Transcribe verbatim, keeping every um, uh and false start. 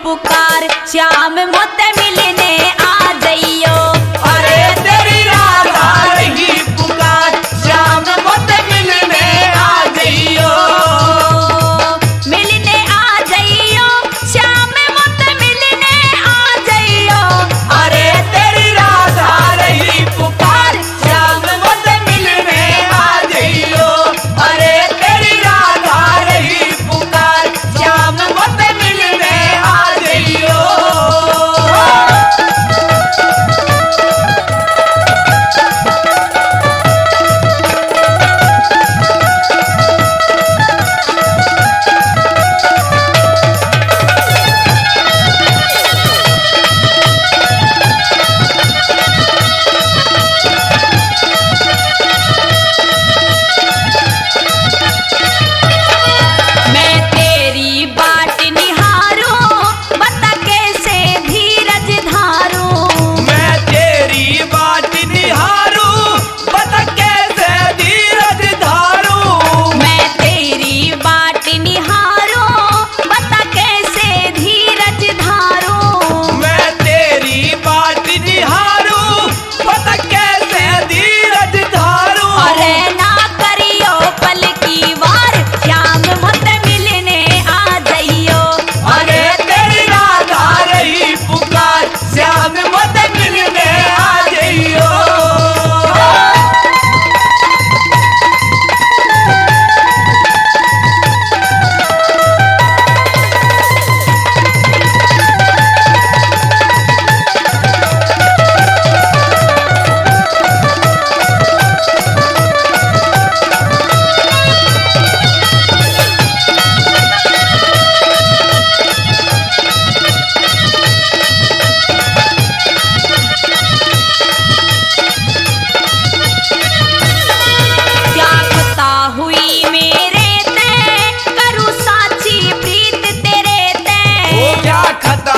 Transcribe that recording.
पुकार श्याम मोते मिलने आ जइयो। अरे तेरी राधा रही पुकार श्याम मोते मिलने आ जइयो। मिलने आ जइयो श्याम मोते मिलने आ जइयो। अरे तेरी राधा रही पुकार श्याम मोते मिलने आ जइयो। अरे तेरी राधा रही पुकार श्याम मोते मिलने आ जइयो। मैं तेरी बाट निहारूं बता कैसे धीरज धारूं। मैं तेरी बाट निहारूं बता कैसे धीरज धारूं। मैं तेरी बाट निहारूं बता कैसे धीरज धारूं। मैं तेरी बाट निहारूं बता कैसे धीरज धारूं। अरे ना करियो पल की वार श्याम मोते मिलने आ जइयो। अरे तेरी राधा रही पुकार श्याम मोते मिलने आ जइयो। क्या खता हुई मेरे ते करूँ साची प्रीत तेरे ते। ओ क्या खता